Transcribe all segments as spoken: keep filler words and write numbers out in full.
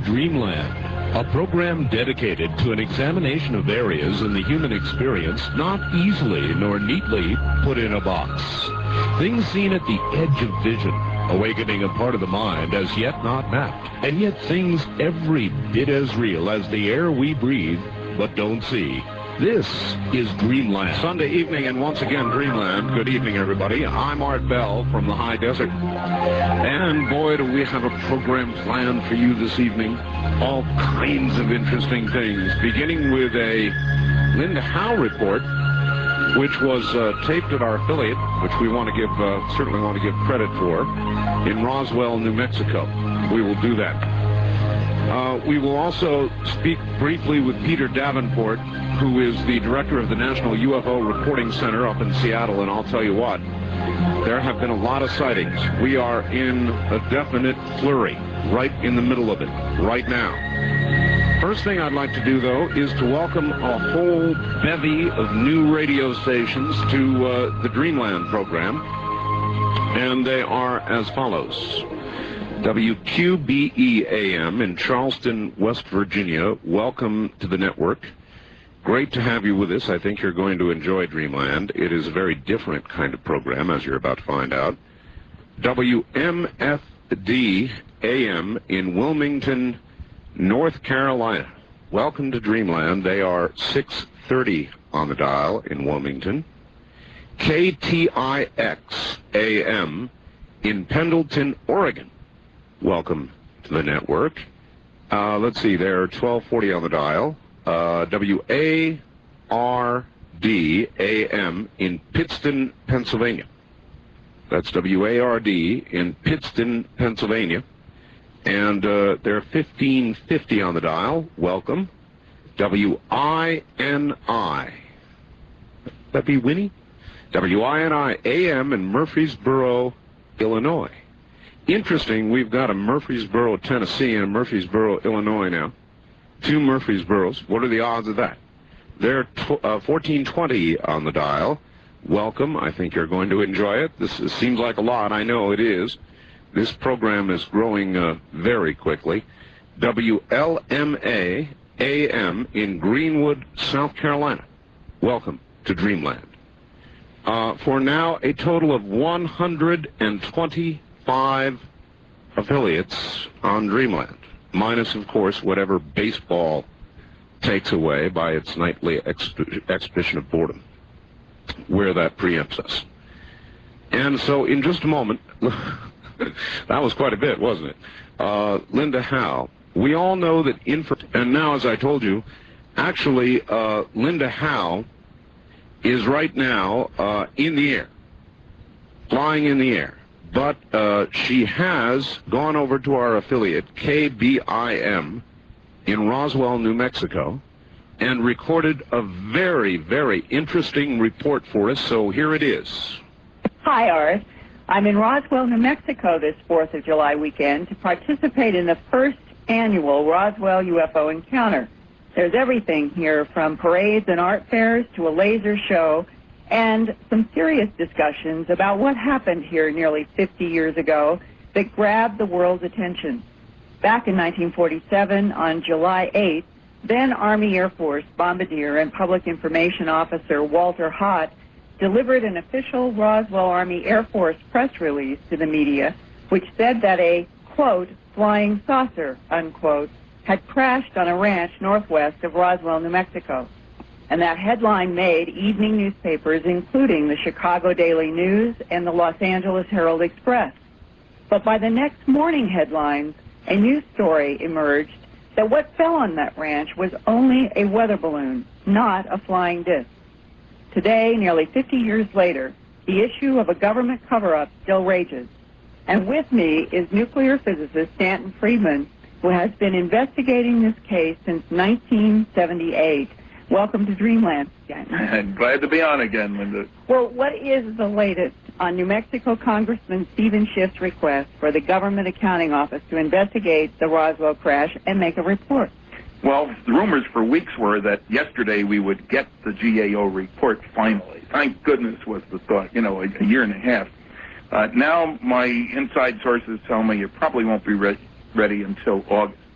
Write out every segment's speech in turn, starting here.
Dreamland, a program dedicated to an examination of areas in the human experience not easily nor neatly put in a box. Things seen at the edge of vision, awakening a part of the mind as yet not mapped, and yet things every bit as real as the air we breathe but don't see. This is Dreamland. Sunday evening, and once again, Dreamland. Good evening, everybody. I'm Art Bell from the High Desert. And boy, do we have a program planned for you this evening. All kinds of interesting things, beginning with a Linda Howe report, which was uh, taped at our affiliate, which we want to give, uh, certainly want to give credit for, in Roswell, New Mexico. We will do that. Uh, we will also speak briefly with Peter Davenport, who is the director of the National U F O Reporting Center up in Seattle, and I'll tell you what, there have been a lot of sightings. We are in a definite flurry, right in the middle of it, right now. First thing I'd like to do, though, is to welcome a whole bevy of new radio stations to uh, the Dreamland program, and they are as follows. W Q B E A M in Charleston, West Virginia. Welcome to the network. Great to have you with us. I think you're going to enjoy Dreamland. It is a very different kind of program, as you're about to find out. W M F D A M in Wilmington, North Carolina. Welcome to Dreamland. They are six thirty on the dial in Wilmington. K T I X A M in Pendleton, Oregon. Welcome to the network. Uh, let's see, they're twelve forty on the dial. Uh, W A R D A M in Pittston, Pennsylvania. That's W A R D in Pittston, Pennsylvania. And uh, they're fifteen fifty on the dial. Welcome. W I N I. That be Winnie? W I N I A M in Murfreesboro, Illinois. Interesting, we've got a Murfreesboro, Tennessee, and a Murfreesboro, Illinois now. Two Murfreesboros. What are the odds of that? They're tw uh, fourteen twenty on the dial. Welcome. I think you're going to enjoy it. This is, seems like a lot. I know it is. This program is growing uh, very quickly. W L M A A M in Greenwood, South Carolina. Welcome to Dreamland. Uh, for now, a total of one hundred twenty-five affiliates on Dreamland, minus, of course, whatever baseball takes away by its nightly exp expedition of boredom, where that preempts us. And so, in just a moment, that was quite a bit, wasn't it? Uh, Linda Howe. We all know that info, and now, as I told you, actually, uh, Linda Howe is right now uh, in the air, flying in the air. But uh, she has gone over to our affiliate, K B I M, in Roswell, New Mexico, and recorded a very, very interesting report for us, so here it is. Hi, Art. I'm in Roswell, New Mexico this fourth of July weekend to participate in the first annual Roswell U F O Encounter. There's everything here, from parades and art fairs to a laser show, and some serious discussions about what happened here nearly fifty years ago that grabbed the world's attention. Back in nineteen forty-seven, on July eighth, then Army Air Force bombardier and public information officer Walter Haut delivered an official Roswell Army Air Force press release to the media, which said that a, quote, flying saucer, unquote, had crashed on a ranch northwest of Roswell, New Mexico. And that headline made evening newspapers, including the Chicago Daily News and the Los Angeles Herald Express. But by the next morning headlines, a news story emerged that what fell on that ranch was only a weather balloon, not a flying disc. Today, nearly fifty years later, the issue of a government cover-up still rages. And with me is nuclear physicist Stanton Friedman, who has been investigating this case since nineteen seventy-eight. Welcome to Dreamland, Stanton. Glad to be on again, Linda. Well, what is the latest on New Mexico Congressman Stephen Schiff's request for the Government Accounting Office to investigate the Roswell crash and make a report? Well, the rumors for weeks were that yesterday we would get the G A O report finally. Thank goodness was the thought, you know, a, a year and a half. Uh, now my inside sources tell me it probably won't be re ready until August.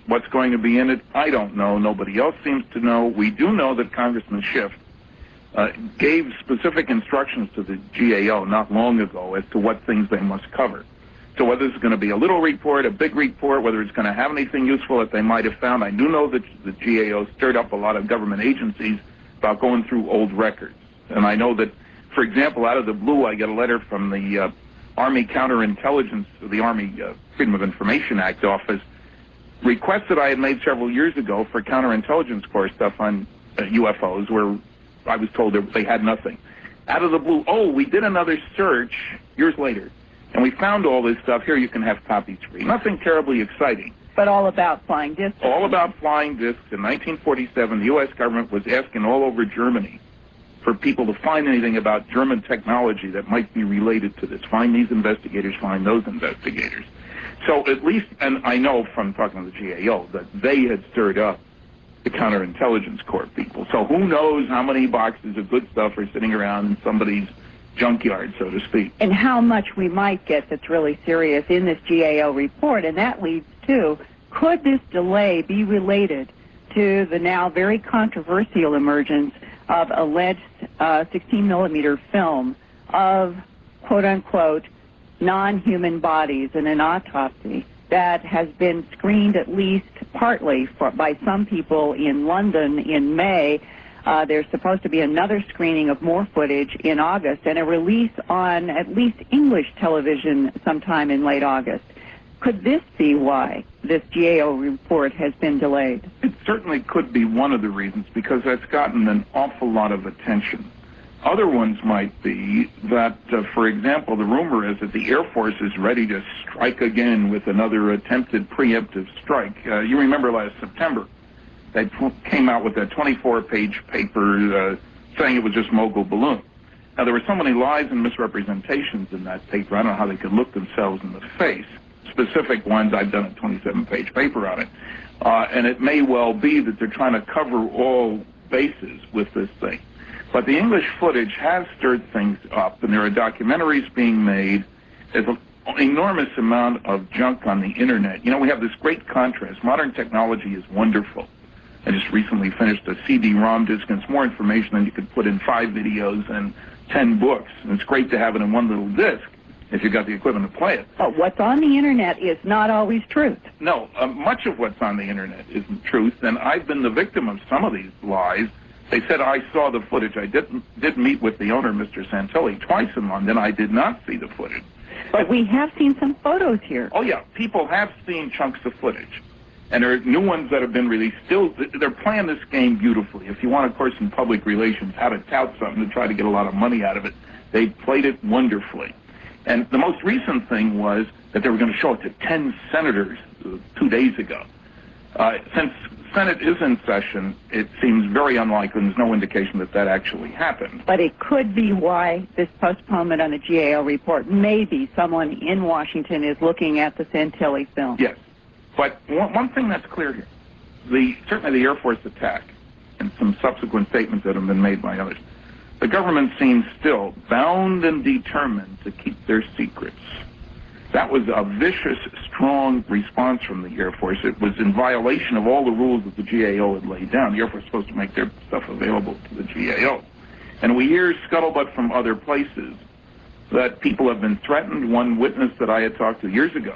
What's going to be in it, I don't know. Nobody else seems to know. We do know that Congressman Schiff uh, gave specific instructions to the G A O not long ago as to what things they must cover. So whether it's going to be a little report, a big report, whether it's going to have anything useful that they might have found, I do know that the G A O stirred up a lot of government agencies about going through old records. And I know that, for example, out of the blue, I get a letter from the uh, Army Counterintelligence, the Army uh, Freedom of Information Act office, requests that I had made several years ago for counterintelligence corps stuff on uh, U F Os, where I was told that they had nothing. Out of the blue, oh, we did another search years later, and we found all this stuff. Here, you can have copies free. Nothing terribly exciting. But all about flying discs. All about flying discs. In nineteen forty-seven, the U S government was asking all over Germany for people to find anything about German technology that might be related to this. Find these investigators, find those investigators. So at least, and I know from talking to the G A O, that they had stirred up the counterintelligence corps people. So who knows how many boxes of good stuff are sitting around in somebody's junkyard, so to speak. And how much we might get that's really serious in this G A O report. And that leads to, could this delay be related to the now very controversial emergence of alleged uh, sixteen millimeter film of, quote-unquote, non-human bodies in an autopsy that has been screened at least partly for, by some people in London in May. Uh, there's supposed to be another screening of more footage in August and a release on at least English television sometime in late August. Could this be why this G A O report has been delayed? It certainly could be one of the reasons, because that's gotten an awful lot of attention. Other ones might be that, uh, for example, the rumor is that the Air Force is ready to strike again with another attempted preemptive strike. Uh, you remember last September, they came out with a twenty-four page paper uh, saying it was just Mogul balloon. Now, there were so many lies and misrepresentations in that paper, I don't know how they could look themselves in the face. Specific ones, I've done a twenty-seven page paper on it. Uh, and it may well be that they're trying to cover all bases with this thing. But the English footage has stirred things up, and there are documentaries being made. There's an enormous amount of junk on the Internet. You know, we have this great contrast. Modern technology is wonderful. I just recently finished a C D ROM disc, and it's more information than you could put in five videos and ten books. And it's great to have it in one little disc if you've got the equipment to play it. But what's on the Internet is not always truth. No, uh, much of what's on the Internet isn't truth, and I've been the victim of some of these lies. They said I saw the footage. I didn't did meet with the owner, Mister Santilli, twice in London. I did not see the footage. But we have seen some photos here. Oh, yeah. People have seen chunks of footage. And there are new ones that have been released. Still, they're playing this game beautifully. If you want a course in public relations, how to tout something to try to get a lot of money out of it, they played it wonderfully. And the most recent thing was that they were going to show it to ten senators uh, two days ago. Uh, since Senate is in session, it seems very unlikely, and there's no indication that that actually happened. But it could be why this postponement on the G A O report. Maybe someone in Washington is looking at the Santilli film. Yes. But one, one thing that's clear here, the certainly the Air Force attack and some subsequent statements that have been made by others, the government seems still bound and determined to keep their secrets. That was a vicious, strong response from the Air Force. It was in violation of all the rules that the G A O had laid down. The Air Force was supposed to make their stuff available to the G A O. And we hear scuttlebutt from other places that people have been threatened. One witness that I had talked to years ago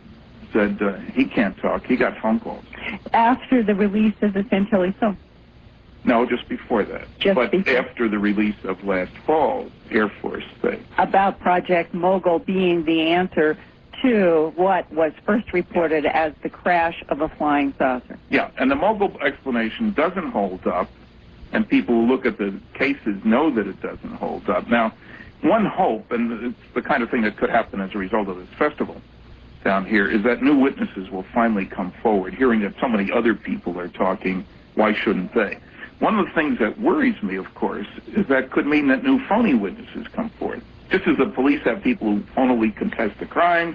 said uh, he can't talk. He got phone calls. After the release of the Santilli film? No, just before that. Just but before. After the release of last fall's Air Force thing. About Project Mogul being the answer to what was first reported as the crash of a flying saucer. Yeah, and the Mogul explanation doesn't hold up, and people who look at the cases know that it doesn't hold up. Now, one hope, and it's the kind of thing that could happen as a result of this festival down here, is that new witnesses will finally come forward. Hearing that so many other people are talking, why shouldn't they? One of the things that worries me, of course, is that could mean that new phony witnesses come forth. Just as the police have people who phonily contest the crimes.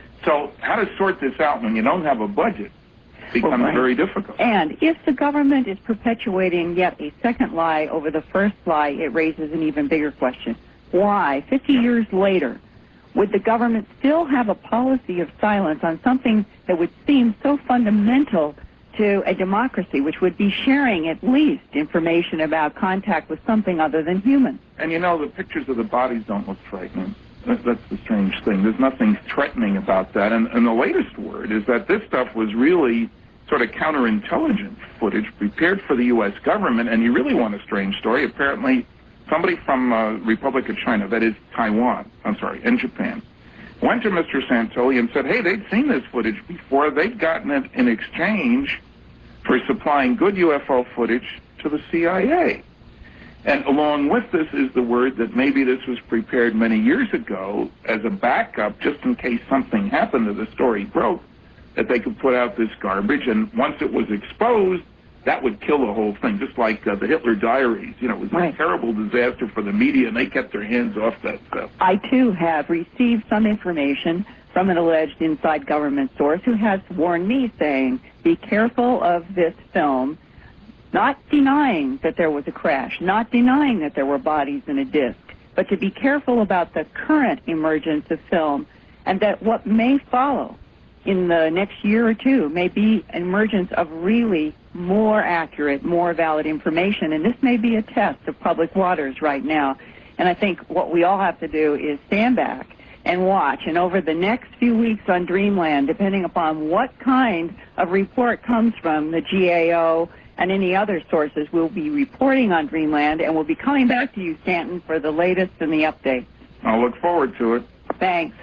So how to sort this out when you don't have a budget becomes well, right. very difficult. And if the government is perpetuating yet a second lie over the first lie, it raises an even bigger question. Why, fifty years later, would the government still have a policy of silence on something that would seem so fundamental to a democracy, which would be sharing at least information about contact with something other than human? And you know, the pictures of the bodies don't look frightening. That, that's the strange thing. There's nothing threatening about that. And, and the latest word is that this stuff was really sort of counterintelligence footage prepared for the U S government. And you really want a strange story. Apparently, somebody from uh, Republic of China, that is Taiwan, I'm sorry, and Japan, went to Mister Santoli and said, hey, they'd seen this footage before. They'd gotten it in exchange for supplying good U F O footage to the C I A. And along with this is the word that maybe this was prepared many years ago as a backup, just in case something happened to the story broke, that they could put out this garbage. And once it was exposed, that would kill the whole thing, just like uh, the Hitler Diaries. You know, it was right. a terrible disaster for the media, and they kept their hands off that stuff. I, too, have received some information from an alleged inside government source who has warned me, saying, be careful of this film, not denying that there was a crash, not denying that there were bodies in a disc, but to be careful about the current emergence of film, and that what may follow in the next year or two may be an emergence of really more accurate, more valid information. And this may be a test of public waters right now. And I think what we all have to do is stand back and watch. And over the next few weeks on Dreamland, depending upon what kind of report comes from the G A O and any other sources, we'll be reporting on Dreamland, and we'll be coming back to you, Stanton, for the latest and the updates. I'll look forward to it. Thanks.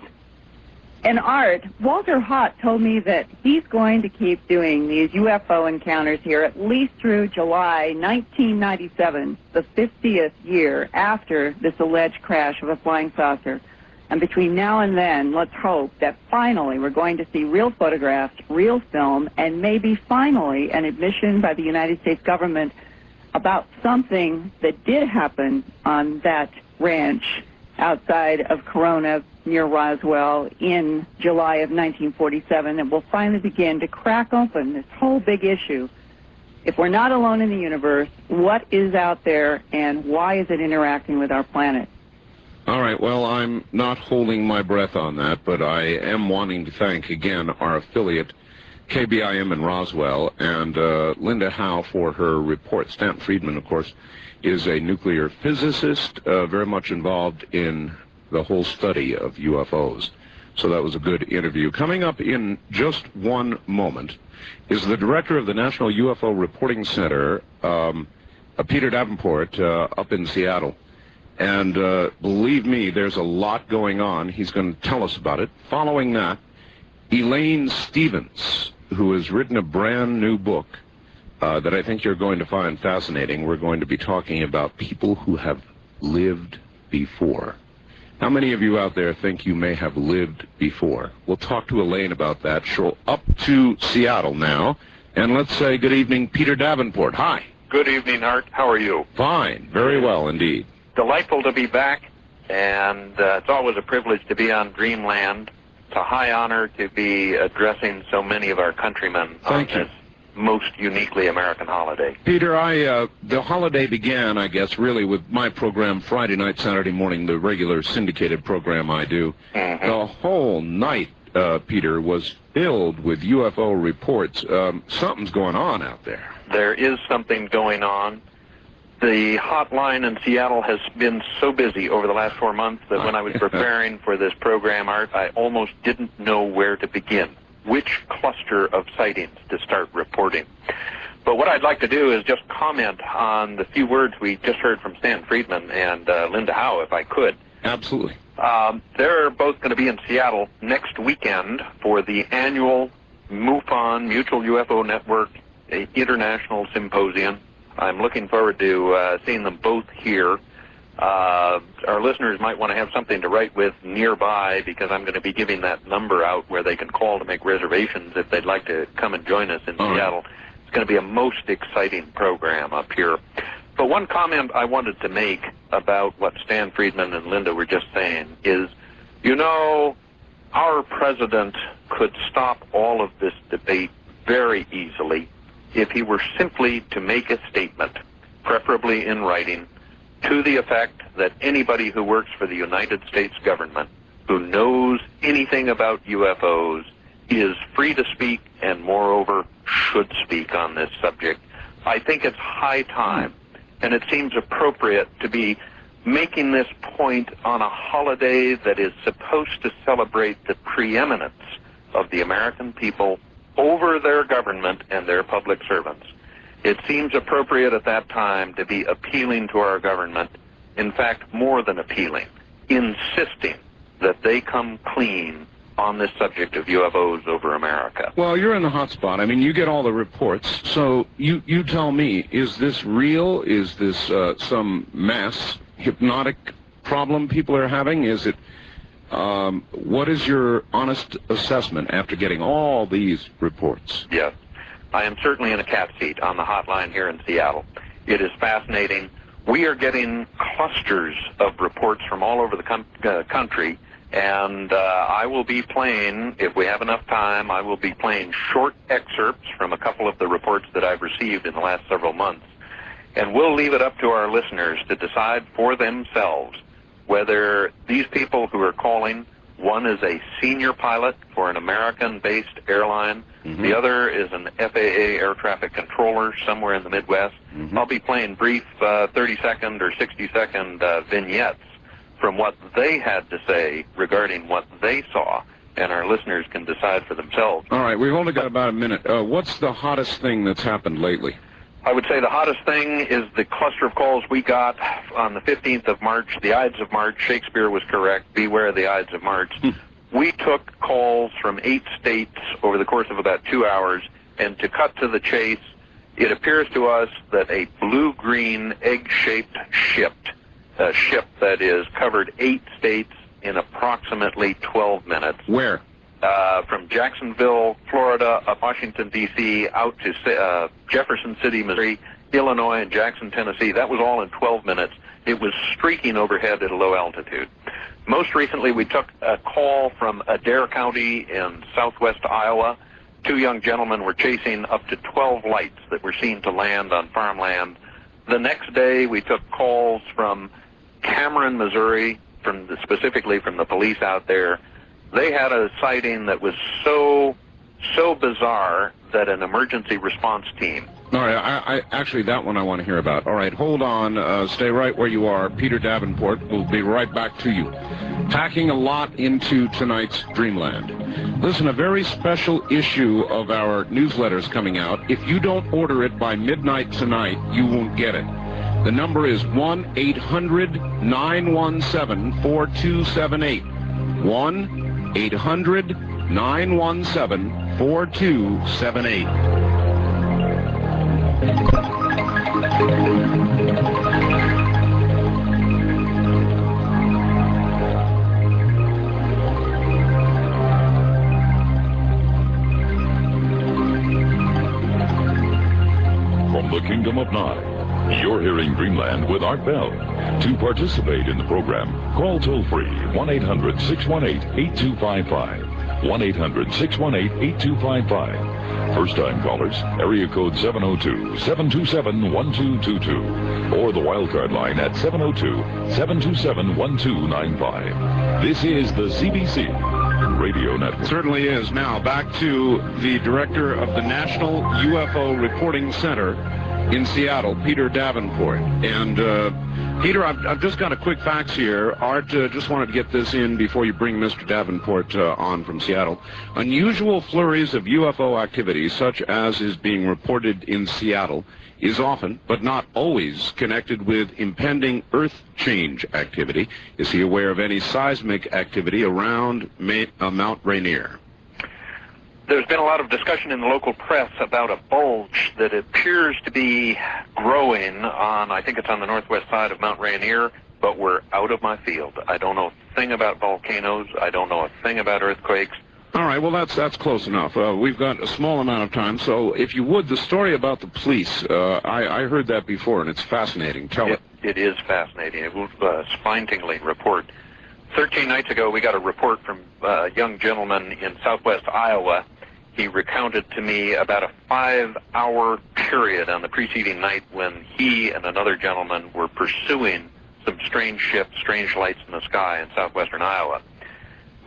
And Art, Walter Hott told me that he's going to keep doing these U F O encounters here at least through July nineteen ninety-seven, the fiftieth year after this alleged crash of a flying saucer. And between now and then, let's hope that finally we're going to see real photographs, real film, and maybe finally an admission by the United States government about something that did happen on that ranch outside of Corona near Roswell in July of nineteen forty-seven, and we'll finally begin to crack open this whole big issue. If we're not alone in the universe, what is out there and why is it interacting with our planet? All right, well, I'm not holding my breath on that, but I am wanting to thank again our affiliate, K B I M in Roswell, and uh, Linda Howe for her report. Stanton Friedman, of course, is a nuclear physicist, uh, very much involved in the whole study of U F Os. So that was a good interview. Coming up in just one moment is the director of the National U F O Reporting Center, um, uh, Peter Davenport, uh, up in Seattle. And uh, believe me, there's a lot going on. He's going to tell us about it. Following that, Elaine Stevens, who has written a brand new book uh, that I think you're going to find fascinating. We're going to be talking about people who have lived before. How many of you out there think you may have lived before? We'll talk to Elaine about that. She'll up to Seattle now. And let's say good evening, Peter Davenport. Hi. Good evening, Art. How are you? Fine. Very well indeed. Delightful to be back, and uh, it's always a privilege to be on Dreamland. It's a high honor to be addressing so many of our countrymen Thank on you. this most uniquely American holiday. Peter, I uh, the holiday began, I guess, really with my program Friday night, Saturday morning, the regular syndicated program I do. Mm-hmm. The whole night, uh, Peter, was filled with U F O reports. Um, something's going on out there. There is something going on. The hotline in Seattle has been so busy over the last four months that when I was preparing for this program, Art, I almost didn't know where to begin, which cluster of sightings to start reporting. But what I'd like to do is just comment on the few words we just heard from Stan Friedman and uh, Linda Howe, if I could. Absolutely. Um, they're both going to be in Seattle next weekend for the annual MUFON, Mutual U F O Network International Symposium. I'm looking forward to uh, seeing them both here. Uh, our listeners might want to have something to write with nearby, because I'm going to be giving that number out where they can call to make reservations if they'd like to come and join us in All Seattle. right. It's going to be a most exciting program up here. But one comment I wanted to make about what Stan Friedman and Linda were just saying is, you know, our president could stop all of this debate very easily if he were simply to make a statement, preferably in writing, to the effect that anybody who works for the United States government who knows anything about U F Os is free to speak and, moreover, should speak on this subject. I think it's high time, and it seems appropriate to be making this point on a holiday that is supposed to celebrate the preeminence of the American people over their government and their public servants. It seems appropriate at that time to be appealing to our government, in fact, more than appealing, insisting that they come clean on this subject of U F Os over America. Well, you're in the hot spot. I mean, you get all the reports. So you, you tell me, is this real? Is this uh, some mass hypnotic problem people are having? Is it, um, what is your honest assessment after getting all these reports? Yes. I am certainly in a cat seat on the hotline here in Seattle. It is fascinating. We are getting clusters of reports from all over the com- uh, country. And uh, I will be playing, if we have enough time, I will be playing short excerpts from a couple of the reports that I've received in the last several months. And we'll leave it up to our listeners to decide for themselves whether these people who are calling, one is a senior pilot for an American-based airline, mm-hmm. the other is an F A A air traffic controller somewhere in the Midwest. Mm-hmm. I'll be playing brief uh, thirty-second or sixty-second uh, vignettes from what they had to say regarding what they saw, and our listeners can decide for themselves. All right, we've only got about a minute. Uh, what's the hottest thing that's happened lately? I would say the hottest thing is the cluster of calls we got on the fifteenth of March, the Ides of March. Shakespeare was correct. Beware the Ides of March. We took calls from eight states over the course of about two hours, and to cut to the chase, it appears to us that a blue-green egg-shaped ship A ship that is covered eight states in approximately twelve minutes. Where? Uh, from Jacksonville, Florida, up Washington, D C, out to uh, Jefferson City, Missouri, Illinois, and Jackson, Tennessee. That was all in twelve minutes. It was streaking overhead at a low altitude. Most recently, we took a call from Adair County in southwest Iowa. Two young gentlemen were chasing up to twelve lights that were seen to land on farmland. The next day, we took calls from Cameron, Missouri, from the, specifically from the police out there. They had a sighting that was so, so bizarre that an emergency response team. All right, I, I, actually, that one I want to hear about. All right, hold on. Uh, stay right where you are. Peter Davenport will be right back to you. Packing a lot into tonight's Dreamland. Listen, a very special issue of our newsletter is coming out. If you don't order it by midnight tonight, you won't get it. The number is one eight hundred nine one seven four two seven eight. one eight hundred nine one seven four two seven eight. From the Kingdom of Nod, you're hearing Dreamland with Art Bell. To participate in the program, call toll-free one eight hundred six one eight eight two five five. one eight hundred six one eight eight two five five. First-time callers, area code seven oh two seven two seven one two two two. Or the wildcard line at seven oh two seven two seven one two nine five. This is the C B C Radio Network. Certainly is. Now, back to the director of the National U F O Reporting Center in Seattle, Peter Davenport. And, uh, Peter, I've, I've just got a quick fax here. Art uh, just wanted to get this in before you bring Mister Davenport uh, on from Seattle. Unusual flurries of U F O activity, such as is being reported in Seattle, is often, but not always, connected with impending Earth change activity. Is he aware of any seismic activity around Ma- uh, Mount Rainier? There's been a lot of discussion in the local press about a bulge that appears to be growing on, I think it's on the northwest side of Mount Rainier, but we're out of my field. I don't know a thing about volcanoes. I don't know a thing about earthquakes. All right, well, that's that's close enough. Uh, we've got a small amount of time, so if you would, the story about the police, uh, I, I heard that before, and it's fascinating. Tell it. It, it is fascinating. It was a spine-tingling report. Thirteen nights ago, we got a report from a young gentleman in southwest Iowa. He recounted to me about a five-hour period on the preceding night when he and another gentleman were pursuing some strange ships, strange lights in the sky in southwestern Iowa.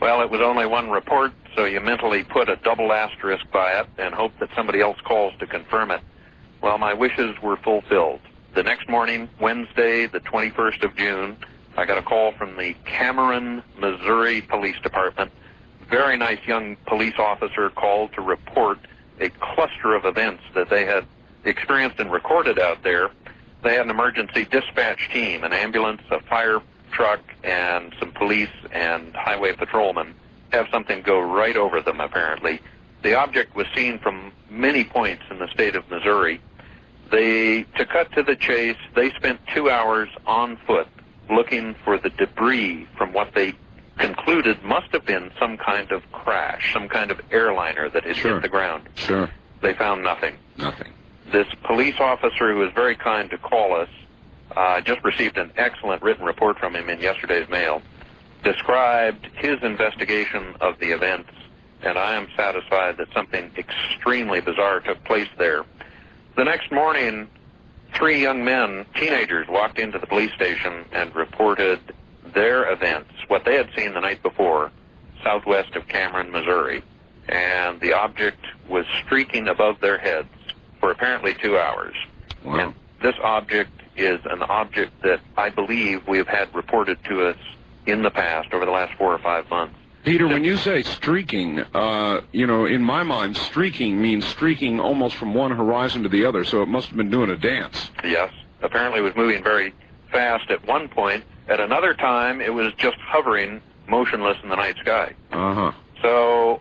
Well, it was only one report, so you mentally put a double asterisk by it and hope that somebody else calls to confirm it. Well, my wishes were fulfilled. The next morning, Wednesday, the twenty-first of June, I got a call from the Cameron, Missouri Police Department. Very nice young police officer called to report a cluster of events that they had experienced and recorded out there. They had an emergency dispatch team, an ambulance, a fire truck, and some police and highway patrolmen have something go right over them, apparently. The object was seen from many points in the state of Missouri. They, to cut to the chase, they spent two hours on foot looking for the debris from what they concluded must have been some kind of crash, some kind of airliner that had Sure. hit the ground. Sure. They found nothing. Nothing. This police officer who was very kind to call us, uh, just received an excellent written report from him in yesterday's mail, described his investigation of the events, and I am satisfied that something extremely bizarre took place there. The next morning, three young men, teenagers, walked into the police station and reported their events, what they had seen the night before, southwest of Cameron, Missouri, and the object was streaking above their heads for apparently two hours. Wow. And this object is an object that I believe we have had reported to us in the past over the last four or five months. Peter, when you say streaking, uh, you know, in my mind, streaking means streaking almost from one horizon to the other, so it must have been doing a dance. Yes, apparently it was moving very fast at one point. At another time, it was just hovering motionless in the night sky. Uh-huh. So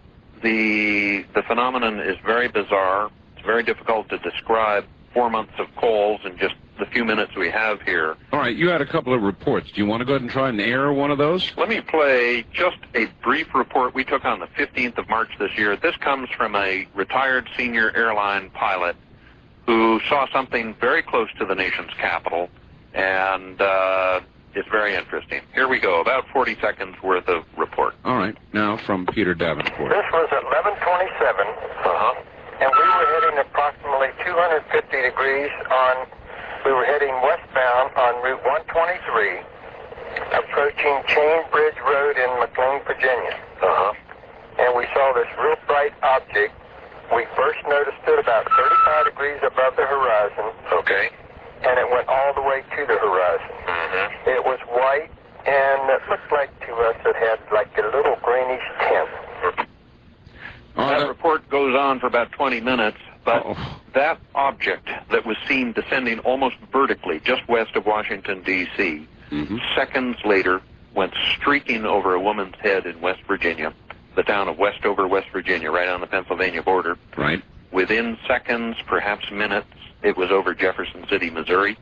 the the phenomenon is very bizarre. It's very difficult to describe four months of calls in just the few minutes we have here. All right, you had a couple of reports. Do you want to go ahead and try and air one of those? Let me play just a brief report we took on the fifteenth of March this year. This comes from a retired senior airline pilot who saw something very close to the nation's capital, and uh, it's very interesting. Here we go, about forty seconds worth of report. All right, now from Peter Davenport. This was at eleven twenty-seven, Uh-huh. and we were heading approximately two hundred fifty degrees on, we were heading westbound on Route one twenty-three, approaching Chain Bridge Road in McLean, Virginia. Uh-huh. And we saw this real bright object. We first noticed it about thirty-five degrees above the horizon, Okay. and it went all the way to the horizon. Mm-hmm. It was white, and it looked like to us it had like a little greenish tint. Oh, That that- report goes on for about twenty minutes, but Uh-oh. that object that was seen descending almost vertically just west of Washington, D C, Mhm. seconds later went streaking over a woman's head in West Virginia, the town of Westover, West Virginia, right on the Pennsylvania border. Right. Within seconds, perhaps minutes, it was over Jefferson City, Missouri.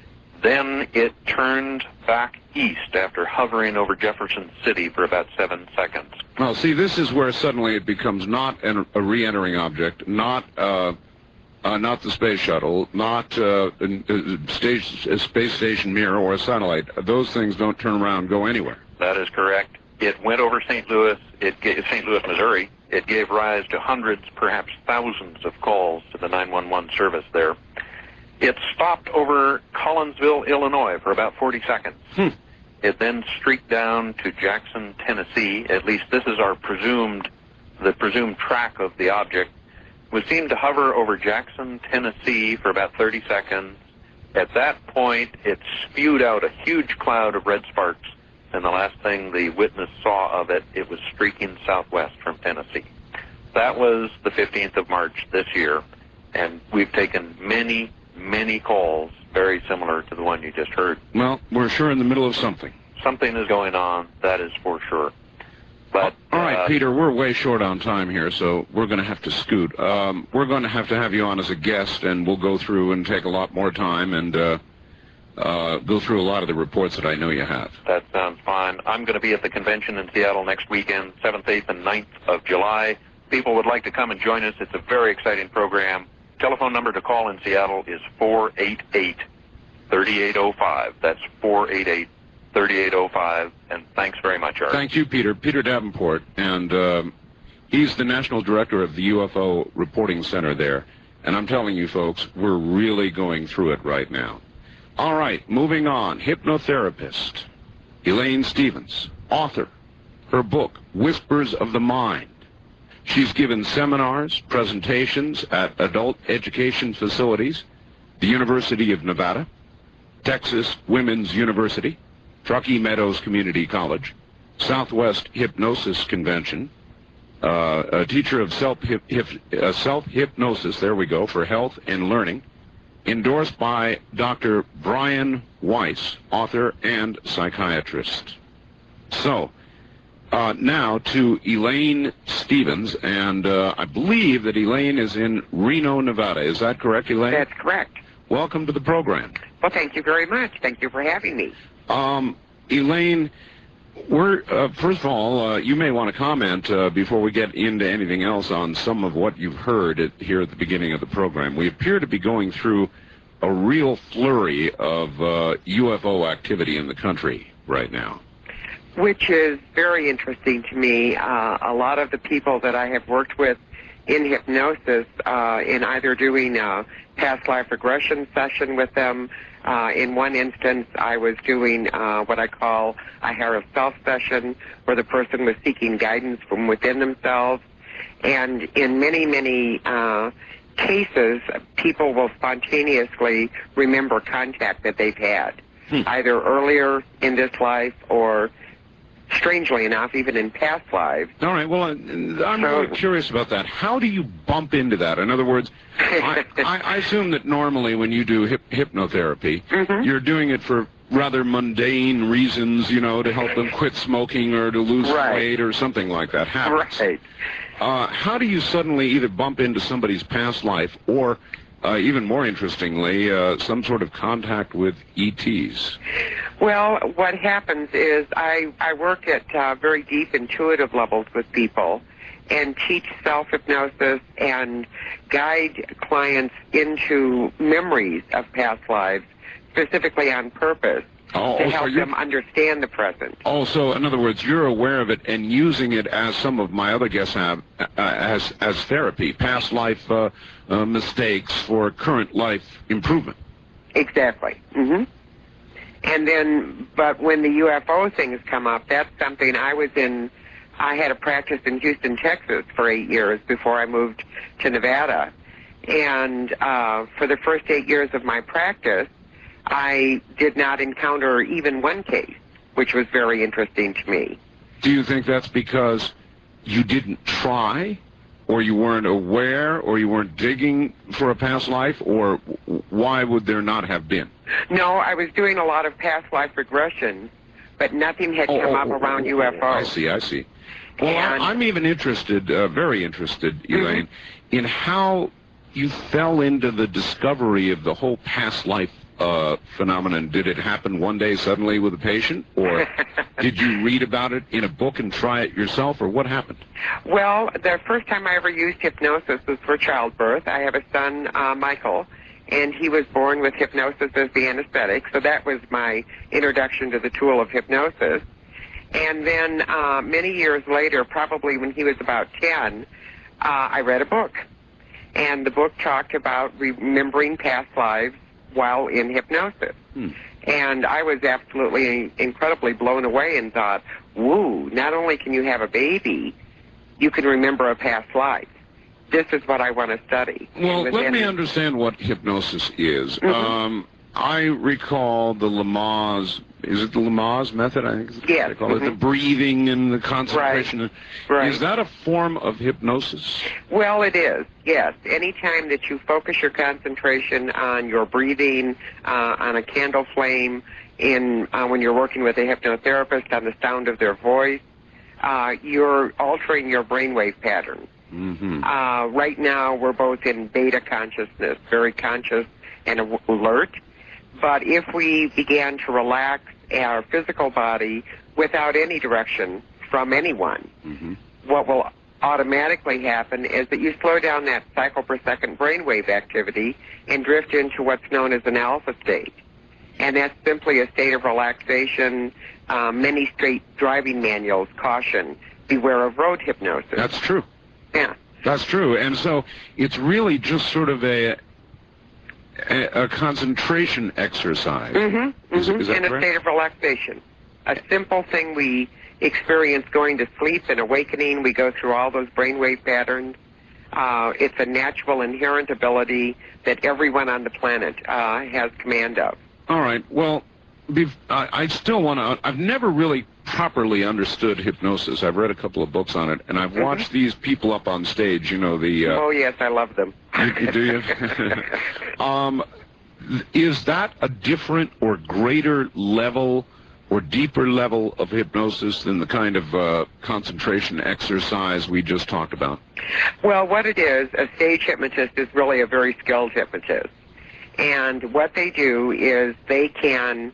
Then it turned back east after hovering over Jefferson City for about seven seconds. Well, see, this is where suddenly it becomes not an, a re-entering object, not uh, uh, not the space shuttle, not uh, a, a, stage, a space station mirror or a satellite. Those things don't turn around and go anywhere. That is correct. It went over Saint Louis, it gave, Saint Louis, Missouri. It gave rise to hundreds, perhaps thousands of calls to the nine one one service there. It stopped over Collinsville, Illinois for about forty seconds. Hmm. It then streaked down to Jackson, Tennessee. At least this is our presumed, the presumed track of the object. Was seen to hover over Jackson, Tennessee for about thirty seconds. At that point, it spewed out a huge cloud of red sparks, and the last thing the witness saw of it, it was streaking southwest from Tennessee. That was the fifteenth of March this year, and we've taken many, many calls very similar to the one you just heard. Well, we're sure in the middle of something. Something is going on, that is for sure. But All right, uh, Peter, we're way short on time here, so we're going to have to scoot. Um, we're going to have to have you on as a guest, and we'll go through and take a lot more time and uh, uh, go through a lot of the reports that I know you have. that sounds fine. I'm going to be at the convention in Seattle next weekend, seventh, eighth, and ninth of July. People would like to come and join us. It's a very exciting program. Telephone number to call in Seattle is four eight eight, three eight zero five. That's four eight eight, three eight zero five. And thanks very much, Art. Thank you, Peter. Peter Davenport, and um, he's the national director of the U F O Reporting Center there. And I'm telling you, folks, we're really going through it right now. All right, moving on. Hypnotherapist Elaine Stevens, author her book, Whispers of the Mind. She's given seminars, presentations at adult education facilities, the University of Nevada, Texas Women's University, Truckee Meadows Community College, Southwest Hypnosis Convention, uh, a teacher of self-hip, hip, uh, self-hypnosis, there we go, for health and learning, endorsed by Doctor Brian Weiss, author and psychiatrist. So, uh, now to Elaine Stevens, and uh, I believe that Elaine is in Reno, Nevada. Is that correct, Elaine? That's correct. Welcome to the program. Well, thank you very much. Thank you for having me. Um, Elaine, we're, uh, first of all, uh, you may want to comment uh, before we get into anything else on some of what you've heard at, here at the beginning of the program. We appear to be going through a real flurry of uh, U F O activity in the country right now. Which is very interesting to me. Uh, a lot of the people that I have worked with in hypnosis, uh, in either doing a past life regression session with them, uh, in one instance I was doing uh, what I call a higher self session, where the person was seeking guidance from within themselves. And in many, many uh, cases, people will spontaneously remember contact that they've had, hmm. either earlier in this life or, strangely enough, even in past lives. All right, well, I'm so, really curious about that. How do you bump into that? In other words, I, I, I assume that normally when you do hip, hypnotherapy, mm-hmm. you're doing it for rather mundane reasons, you know, to help them quit smoking or to lose right. weight or something like that happens. Right. Uh, how do you suddenly either bump into somebody's past life or, uh, even more interestingly, uh, some sort of contact with E Ts? Well, what happens is I, I work at uh, very deep intuitive levels with people and teach self-hypnosis and guide clients into memories of past lives, specifically on purpose, oh, to so help them understand the present. Oh, so in other words, you're aware of it and using it, as some of my other guests have, uh, as, as therapy, past life uh, uh, mistakes for current life improvement. Exactly. Mm-hmm. And then, but when the U F O things come up, that's something I was in, I had a practice in Houston, Texas for eight years before I moved to Nevada. And uh, for the first eight years of my practice, I did not encounter even one case, which was very interesting to me. Do you think that's because you didn't try, or you weren't aware, or you weren't digging for a past life, or why would there not have been? No, I was doing a lot of past life regression, but nothing had oh, come oh, up oh, around oh, U F O. I see, I see. Well, and, I'm even interested, uh, very interested, Elaine, mm-hmm. in how you fell into the discovery of the whole past life uh, phenomenon. Did it happen one day suddenly with a patient, or did you read about it in a book and try it yourself, or what happened? Well, the first time I ever used hypnosis was for childbirth. I have a son, uh, Michael, and he was born with hypnosis as the anesthetic, so that was my introduction to the tool of hypnosis. And then uh, many years later, probably when he was about ten, uh, I read a book. And the book talked about remembering past lives while in hypnosis. Hmm. And I was absolutely incredibly blown away and thought, woo, not only can you have a baby, you can remember a past life. This is what I want to study. Well, let me understand what hypnosis is. Mm-hmm. um, I recall the Lamaze, is it the Lamaze method? I think it's what yes. they call mm-hmm. it, the breathing and the concentration. Right. Right. Is that a form of hypnosis? Well, it is, yes. Anytime that you focus your concentration on your breathing, uh, on a candle flame, in uh, when you're working with a hypnotherapist, on the sound of their voice, uh, you're altering your brainwave pattern. Mm-hmm. Uh, right now, we're both in beta consciousness, very conscious and alert. But if we began to relax our physical body without any direction from anyone, mm-hmm. what will automatically happen is that you slow down that cycle per second brainwave activity and drift into what's known as an alpha state. And that's simply a state of relaxation. Uh, many state driving manuals caution, beware of road hypnosis. That's true. Yeah. That's true. And so it's really just sort of a a, a concentration exercise. Mm-hmm, is, mm-hmm. is that in a correct? state of relaxation. a simple thing we experience going to sleep and awakening. We go through all those brainwave patterns. Uh, it's a natural, inherent ability that everyone on the planet uh, has command of. All right. Well, bef- I, I still want to... I've never really properly understood hypnosis. I've read a couple of books on it, and I've mm-hmm. watched these people up on stage, you know, the... Uh, oh, yes, I love them. you, do you? um, is that a different or greater level or deeper level of hypnosis than the kind of uh, concentration exercise we just talked about? Well, what it is, a stage hypnotist is really a very skilled hypnotist. And what they do is they can,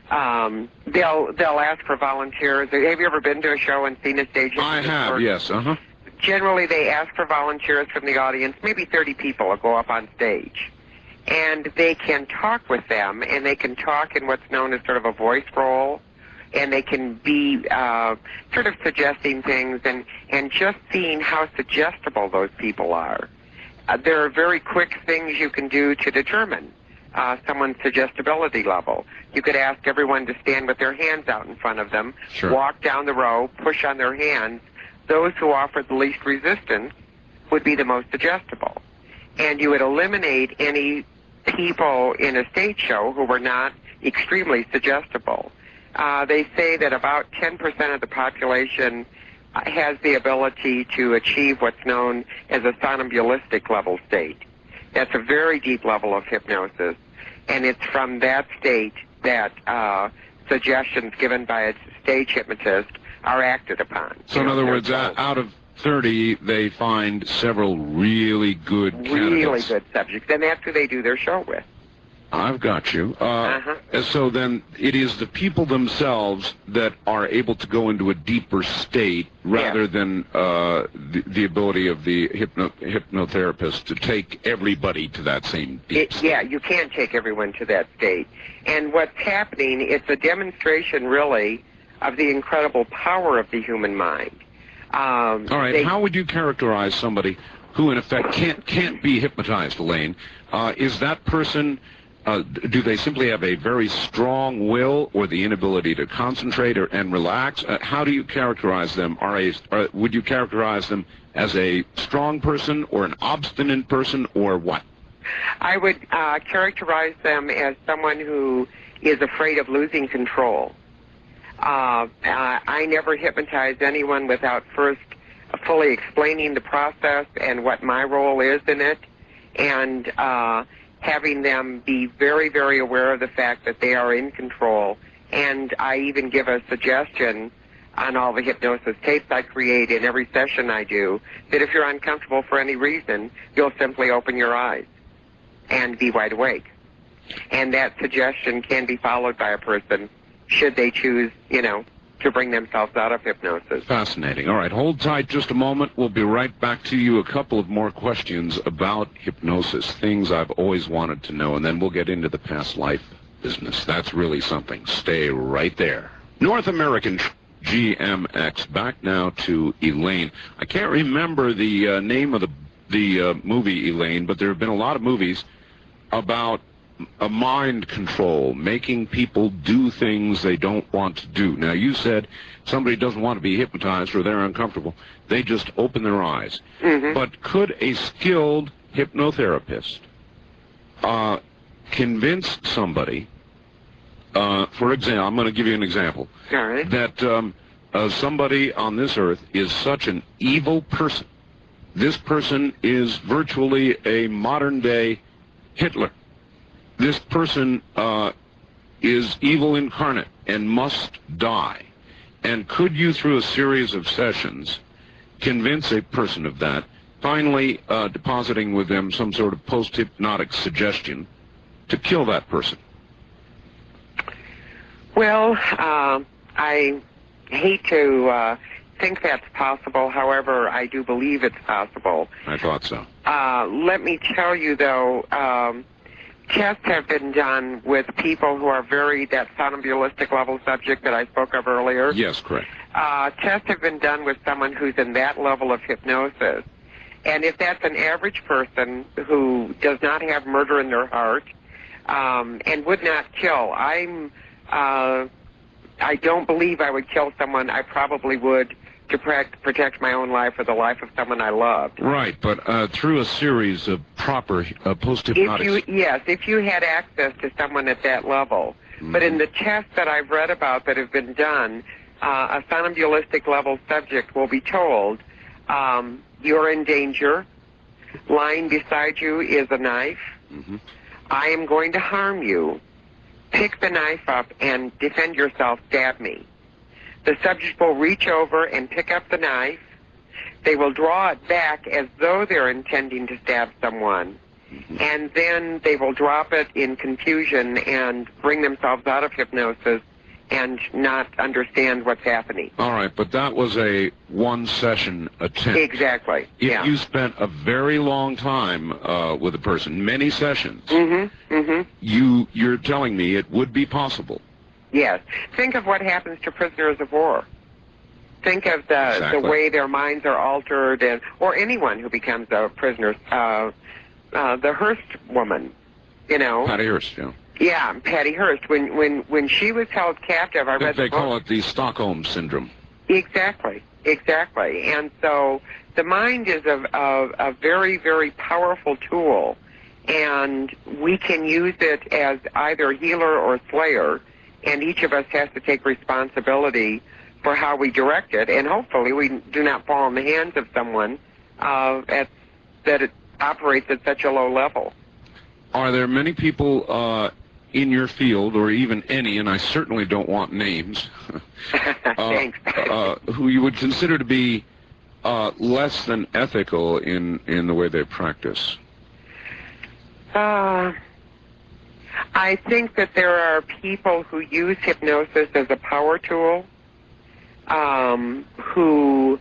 um, they'll they'll ask for volunteers. Have you ever been to a show and seen a stage hypnotist I have, work? yes, uh-huh. Generally, they ask for volunteers from the audience. Maybe thirty people will go up on stage. And they can talk with them, and they can talk in what's known as sort of a voice role, and they can be uh, sort of suggesting things and, and just seeing how suggestible those people are. Uh, there are very quick things you can do to determine uh, someone's suggestibility level. You could ask everyone to stand with their hands out in front of them, sure. walk down the row, push on their hands. Those who offer the least resistance would be the most suggestible. And you would eliminate any people in a stage show who were not extremely suggestible. Uh, they say that about ten percent of the population has the ability to achieve what's known as a somnambulistic level state. That's a very deep level of hypnosis, and it's from that state that uh, suggestions given by a stage hypnotist are acted upon. So in other words, out, out of thirty, they find several really good candidates. Really good subjects, and that's who they do their show with. I've got you. Uh, uh-huh. So then it is the people themselves that are able to go into a deeper state rather yes. than uh, the, the ability of the hypno hypnotherapist to take everybody to that same deep it, state. Yeah, you can take everyone to that state. And what's happening, it's a demonstration, really, of the incredible power of the human mind. Um, All right, they, how would you characterize somebody who, in effect, can't can't be hypnotized, Elaine? Uh, is that person, uh, do they simply have a very strong will or the inability to concentrate or, and relax? Uh, how do you characterize them? Are a, are, would you characterize them as a strong person or an obstinate person or what? I would uh, characterize them as someone who is afraid of losing control. Uh, uh, I never hypnotize anyone without first fully explaining the process and what my role is in it, and uh, having them be very, very aware of the fact that they are in control. And I even give a suggestion on all the hypnosis tapes I create in every session I do, that if you're uncomfortable for any reason, you'll simply open your eyes and be wide awake. And that suggestion can be followed by a person should they choose, you know, to bring themselves out of hypnosis. Fascinating. All right, hold tight just a moment. We'll be right back to you. A couple of more questions about hypnosis, things I've always wanted to know, and then we'll get into the past life business. That's really something. Stay right there. North American G M X. Back now to Elaine. I can't remember the uh, name of the, the uh, movie, Elaine, but there have been a lot of movies about a mind control, making people do things they don't want to do. Now, you said somebody doesn't want to be hypnotized or they're uncomfortable. They just open their eyes. Mm-hmm. But could a skilled hypnotherapist uh, convince somebody, uh, for example, I'm going to give you an example, All right. that um, uh, somebody on this earth is such an evil person. This person is virtually a modern-day Hitler. This person uh, is evil incarnate and must die. And could you, through a series of sessions, convince a person of that, finally uh, depositing with them some sort of post-hypnotic suggestion to kill that person? Well, uh, I hate to uh, think that's possible. However, I do believe it's possible. I thought so. Uh, let me tell you, though, um, tests have been done with people who are very, that somnambulistic level subject that I spoke of earlier. Yes, correct. Uh, tests have been done with someone who's in that level of hypnosis. And if that's an average person who does not have murder in their heart um, and would not kill, I'm uh, I don't believe I would kill someone. I probably would to protect, protect my own life or the life of someone I loved. Right, but uh, through a series of proper uh, post-hypnotic... If you, yes, if you had access to someone at that level. Mm-hmm. But in the tests that I've read about that have been done, uh, a somnambulistic level subject will be told, um, you're in danger, lying beside you is a knife, mm-hmm. I am going to harm you, pick the knife up and defend yourself, stab me. The subject will reach over and pick up the knife. They will draw it back as though they're intending to stab someone. Mm-hmm. And then they will drop it in confusion and bring themselves out of hypnosis and not understand what's happening. All right, but that was a one-session attempt. Exactly, If yeah. you spent a very long time uh, with a person, many sessions, mm-hmm, mm-hmm. you, you're telling me it would be possible. Yes. Think of what happens to prisoners of war. Think of the Exactly. the way their minds are altered, and or anyone who becomes a prisoner. Uh, uh, the Hearst woman, you know. Patty Hearst, yeah. Yeah, Patty Hearst. When when when she was held captive, I read They the book. call it the Stockholm Syndrome. Exactly, exactly. And so the mind is a, a, a very, very powerful tool, and we can use it as either healer or slayer, and each of us has to take responsibility for how we direct it, and hopefully we do not fall in the hands of someone uh, at, that it operates at such a low level. Are there many people uh, in your field, or even any, and I certainly don't want names, uh, Thanks. uh, who you would consider to be uh, less than ethical in, in the way they practice? Uh, I think that there are people who use hypnosis as a power tool, um, who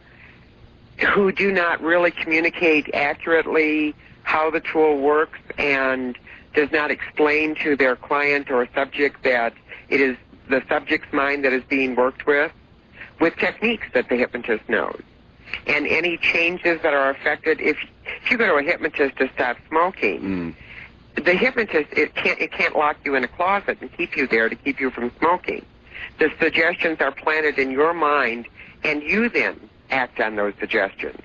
who do not really communicate accurately how the tool works and does not explain to their client or subject that it is the subject's mind that is being worked with, with techniques that the hypnotist knows. And any changes that are affected, if, if you go to a hypnotist to stop smoking, mm. the hypnotist, it can't, it can't lock you in a closet and keep you there to keep you from smoking. The suggestions are planted in your mind, and you then act on those suggestions.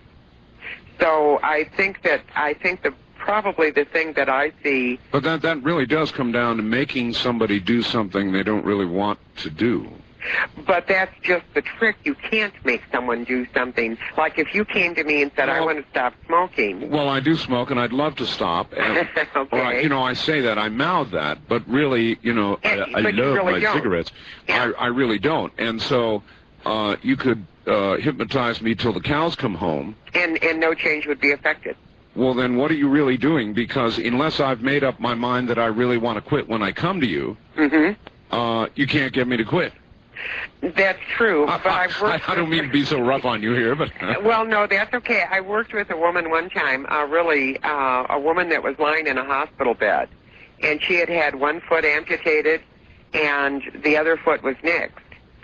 So I think that, I think the probably the thing that I see... But that, that really does come down to making somebody do something they don't really want to do. But that's just the trick. You can't make someone do something. Like if you came to me and said, well, I want to stop smoking. Well, I do smoke, and I'd love to stop. And, okay. Or I, you know, I say that, I mouth that, but really, you know, and, I, I love really my don't. cigarettes. Yeah. I, I really don't. And so uh, you could uh, hypnotize me till the cows come home. And, and no change would be affected. Well, then what are you really doing? Because unless I've made up my mind that I really want to quit when I come to you, mm-hmm. uh, you can't get me to quit. That's true, but I, I've worked... I, I don't mean to be so rough on you here, but... Well, no, that's okay. I worked with a woman one time, uh, really, uh, a woman that was lying in a hospital bed, and she had had one foot amputated, and the other foot was nixed.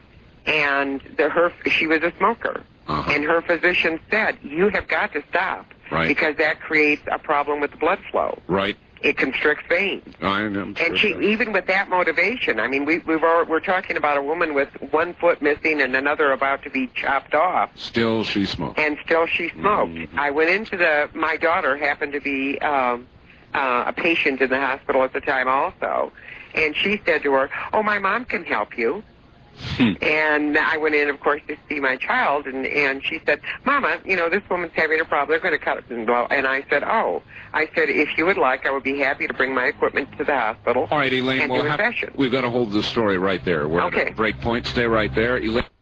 And the, her, she was a smoker, uh-huh. and her physician said, you have got to stop. Right. Because that creates a problem with the blood flow. Right. It constricts veins. I am sure and she, so. even with that motivation, I mean, we, we were, we're talking about a woman with one foot missing and another about to be chopped off. Still she smoked. And still she smoked. Mm-hmm. I went into the, my daughter happened to be um, uh, a patient in the hospital at the time also, and she said to her, oh, my mom can help you. Hmm. And I went in, of course, to see my child, and, and she said, Mama, you know, this woman's having a problem. They're going to cut it and blow. And I said, oh. I said, if you would like, I would be happy to bring my equipment to the hospital. All right, Elaine, and we'll do a have, session. we've got to hold the story right there. We're okay. at a break point. Stay right there. Elaine